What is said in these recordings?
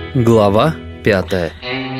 Глава 5.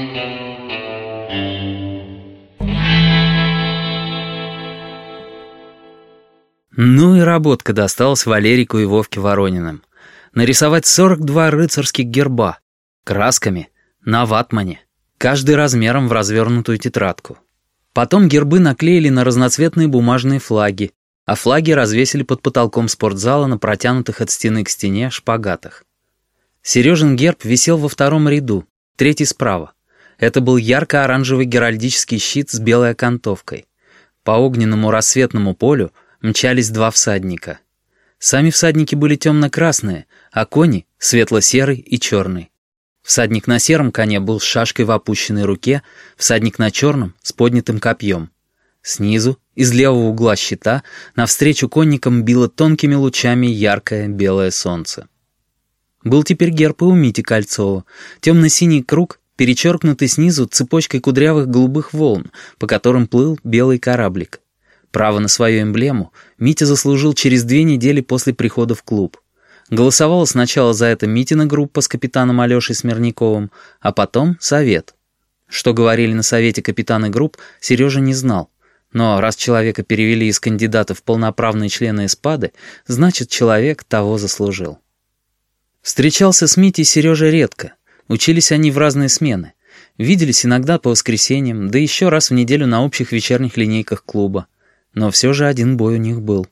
Ну и работка досталась Валерику и Вовке Ворониным. Нарисовать 42 рыцарских герба. Красками, на ватмане. Каждый размером в развернутую тетрадку. Потом гербы наклеили на разноцветные бумажные флаги, а флаги развесили под потолком спортзала на протянутых от стены к стене шпагатах. Сережин герб висел во втором ряду, третий справа. Это был ярко-оранжевый геральдический щит с белой окантовкой. По огненному рассветному полю мчались два всадника. Сами всадники были темно-красные, а кони — светло-серый и черный. Всадник на сером коне был с шашкой в опущенной руке, всадник на черном — с поднятым копьем. Снизу, из левого угла щита, навстречу конникам било тонкими лучами яркое белое солнце. Был теперь герб и у Мити Кольцова. Темно-синий круг, перечеркнутый снизу цепочкой кудрявых голубых волн, по которым плыл белый кораблик. Право на свою эмблему Митя заслужил через 2 недели после прихода в клуб. Голосовала сначала за это Митина группа с капитаном Алешей Смирняковым, а потом совет. Что говорили на совете капитаны групп, Сережа не знал. Но раз человека перевели из кандидатов в полноправные члены эспады, значит, человек того заслужил. Встречался с Митей Сережа редко. Учились они в разные смены. Виделись иногда по воскресеньям, да еще раз в неделю на общих вечерних линейках клуба. Но все же один бой у них был.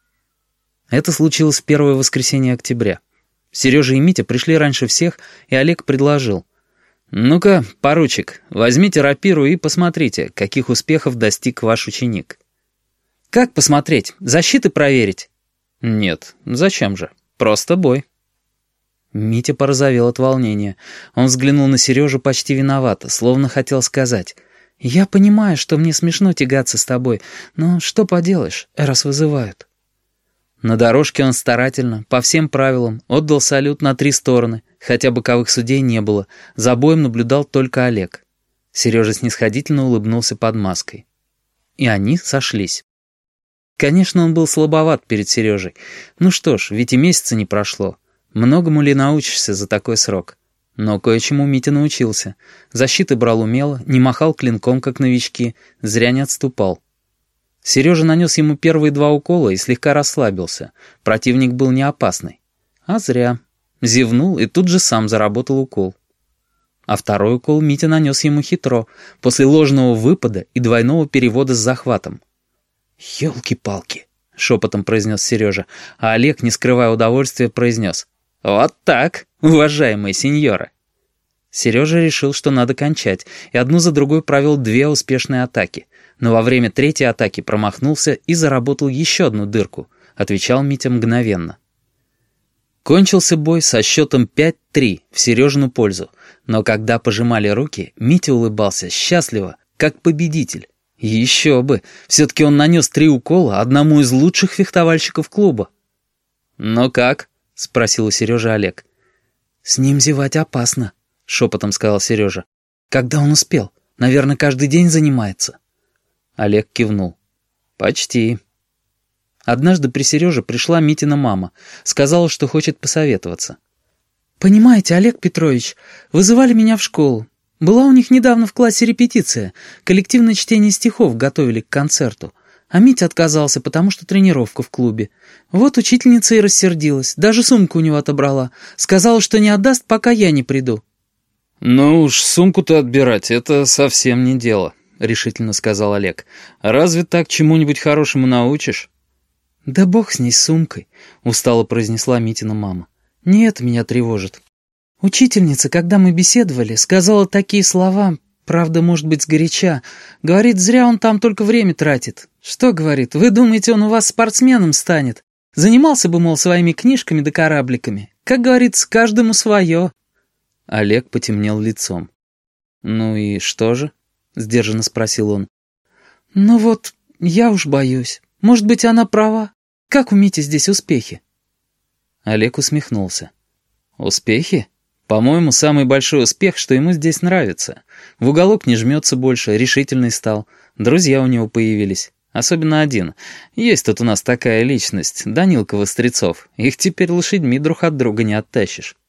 Это случилось в первое воскресенье октября. Сережа и Митя пришли раньше всех, и Олег предложил: «Ну-ка, поручик, возьмите рапиру и посмотрите, каких успехов достиг ваш ученик». «Как посмотреть? Защиты проверить?» «Нет, зачем же? Просто бой». Митя порозовел от волнения. Он взглянул на Сережу почти виновато, словно хотел сказать: «Я понимаю, что мне смешно тягаться с тобой, но что поделаешь, раз вызывают». На дорожке он старательно, по всем правилам, отдал салют на 3 стороны, хотя боковых судей не было, за боем наблюдал только Олег. Сережа снисходительно улыбнулся под маской. И они сошлись. Конечно, он был слабоват перед Сережей. Ну что ж, ведь и месяца не прошло. Многому ли научишься за такой срок? Но кое-чему Митя научился. Защиты брал умело, не махал клинком, как новички, зря не отступал. Сережа нанес ему первые 2 укола и слегка расслабился. Противник был не опасный. А зря. Зевнул и тут же сам заработал укол. А второй укол Митя нанес ему хитро, после ложного выпада и двойного перевода с захватом. «Елки-палки!» — шепотом произнес Сережа, а Олег, не скрывая удовольствия, произнес: «Вот так, уважаемые сеньоры!» Сережа решил, что надо кончать, и одну за другой провел 2 успешные атаки. Но во время 3-й атаки промахнулся и заработал еще одну дырку, отвечал Митя мгновенно. Кончился бой со счетом 5-3 в Сережину пользу, но когда пожимали руки, Митя улыбался счастливо, как победитель. Еще бы, все-таки он нанес 3 укола одному из лучших фехтовальщиков клуба. «Ну как?» — спросил у Сережи Олег. «С ним зевать опасно», — шепотом сказал Сережа. «Когда он успел? Наверное, каждый день занимается». Олег кивнул. «Почти». Однажды при Сереже пришла Митина мама. Сказала, что хочет посоветоваться. «Понимаете, Олег Петрович, вызывали меня в школу. Была у них недавно в классе репетиция. Коллективное чтение стихов готовили к концерту. А Митя отказался, потому что тренировка в клубе. Вот учительница и рассердилась. Даже сумку у него отобрала. Сказала, что не отдаст, пока я не приду». «Ну уж сумку-то отбирать — это совсем не дело», — решительно сказал Олег. «Разве так чему-нибудь хорошему научишь?» «Да бог с ней, с сумкой», — устало произнесла Митина мама. «Не это меня тревожит. Учительница, когда мы беседовали, сказала такие слова, правда, может быть, сгоряча. Говорит, зря он там только время тратит. Что, говорит, вы думаете, он у вас спортсменом станет? Занимался бы, мол, своими книжками да корабликами. Как говорится, каждому свое». Олег потемнел лицом. «Ну и что же?» — сдержанно спросил он. «Ну вот, я уж боюсь. Может быть, она права. Как у Мити здесь успехи?» Олег усмехнулся. «Успехи? По-моему, самый большой успех, что ему здесь нравится. В уголок не жмется больше, решительный стал. Друзья у него появились. Особенно один. Есть тут у нас такая личность, Данилка Вострецов. Их теперь лошадьми друг от друга не оттащишь».